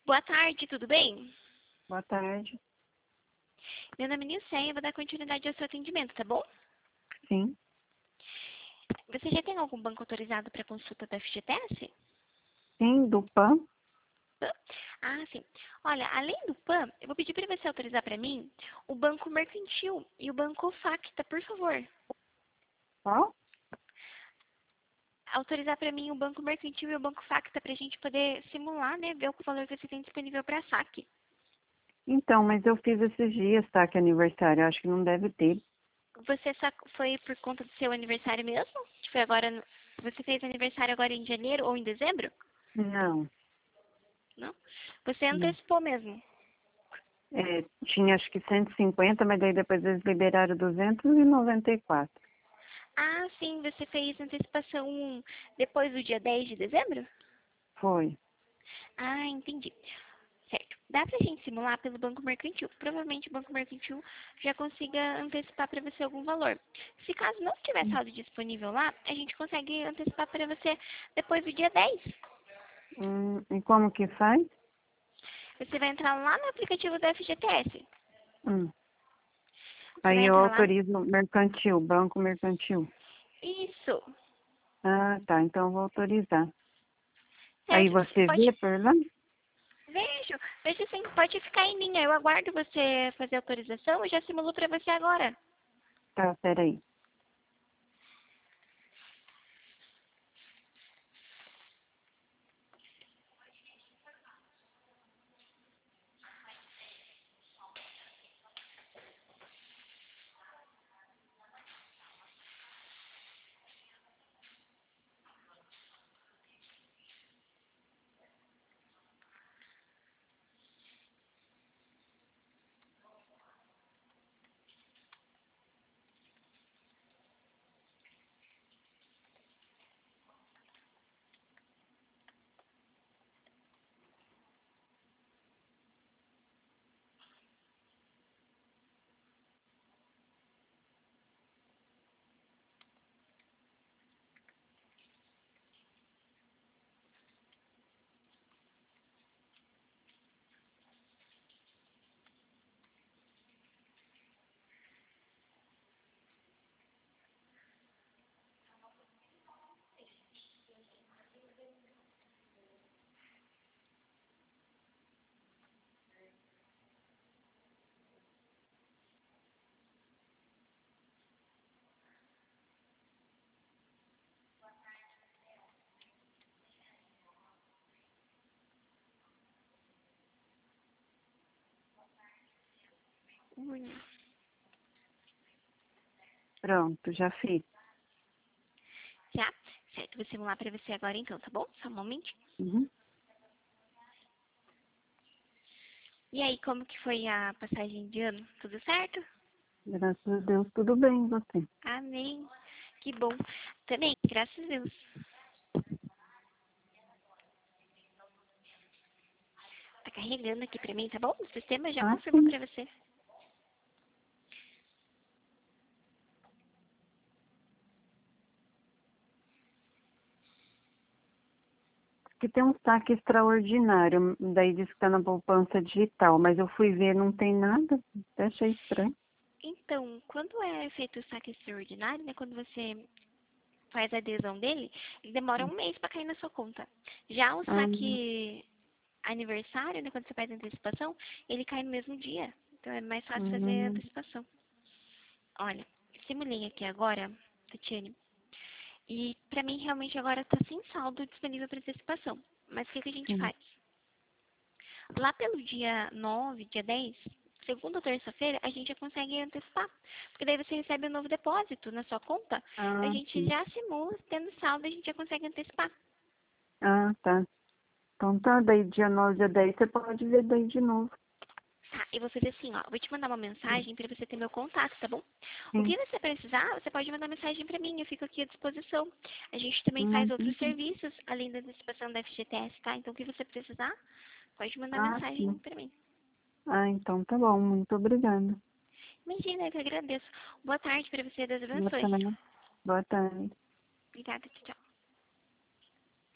Boa tarde, tudo bem? Boa tarde. Meu nome é Nilceia, eu vou dar continuidade ao seu atendimento, tá bom? Sim, Você já tem algum banco autorizado para consulta da FGTS? sim, do PAN. Ah, sim. Olha, além do PAN, eu vou pedir para você autorizar para mim o Banco Mercantil e o Banco Facta, por favor. Qual? Autorizar para mim o Banco Mercantil e o Banco Facta para a gente poder simular, né? Ver o valor que você tem disponível para saque. Então, mas eu fiz esses dias, tá? Que é aniversário. Acho que não deve ter. Você foi por conta do seu aniversário mesmo? Que foi agora. Você fez aniversário agora em janeiro ou em dezembro? Não, Não? Você não. antecipou mesmo. Tinha acho que 150, mas daí depois eles liberaram 294. Ah, sim, você fez antecipação depois do dia 10 de dezembro? Foi. Ah, entendi. Certo. Dá pra gente simular pelo Banco Mercantil. Provavelmente o Banco Mercantil já consiga antecipar para você algum valor. Se caso não tiver saldo disponível lá, a gente consegue antecipar para você depois do dia 10. E como que faz? Você vai entrar lá no aplicativo da FGTS. Hum. Você vai Aí eu entrar lá. autorizo mercantil, banco mercantil. Isso. Ah, tá. Então eu vou autorizar. Aí Certo. você Pode. vê por lá? Vejo sim. Pode ficar em linha. Eu aguardo você fazer a autorização e já simulo para você agora. Tá, peraí. Ui. Pronto, já fiz. Já? Certo. Vou simular para você agora então, tá bom? Só um momento. Uhum. E aí, como que foi a passagem de ano? Tudo certo? Graças a Deus, tudo bem, e você? Amém. Que bom. Também, graças a Deus. Tá carregando aqui pra mim, tá bom? O sistema já Ah, confirmou sim. pra você. Que tem um saque extraordinário, daí diz que tá na poupança digital, mas eu fui ver, não tem nada, até achei estranho. Então, quando é feito o saque extraordinário, né? Quando você faz a adesão dele, ele demora um mês pra cair na sua conta. Já o Ah, saque aniversário, né? Quando você faz a antecipação, ele cai no mesmo dia. Então é mais fácil fazer a hum, antecipação. Olha, simulei aqui agora, Tatiane. E pra mim realmente agora tá sem saldo disponível para antecipação. Mas o que que a gente sim. faz? Lá pelo dia 9, dia 10, segunda ou terça-feira, a gente já consegue antecipar. Porque daí você recebe um novo depósito na sua conta, a Ah, gente sim. já simula, tendo saldo, a gente já consegue antecipar. Ah, tá. Então tá, daí dia 9, dia 10 você pode ver daí de novo. Tá, e vou fazer assim, ó, eu vou te mandar uma mensagem para você ter meu contato, tá bom? O Sim. que você precisar, você pode mandar mensagem para mim, eu fico aqui à disposição. A gente também faz outros Entendi. serviços, além da antecipação da FGTS, tá? Então, o que você precisar, pode mandar Ah, mensagem sim. para mim. Ah, então tá bom, muito obrigada. Imagina, eu que agradeço. Boa tarde para você, Deus Boa abençoe. tarde. Boa tarde. Obrigada, tchau.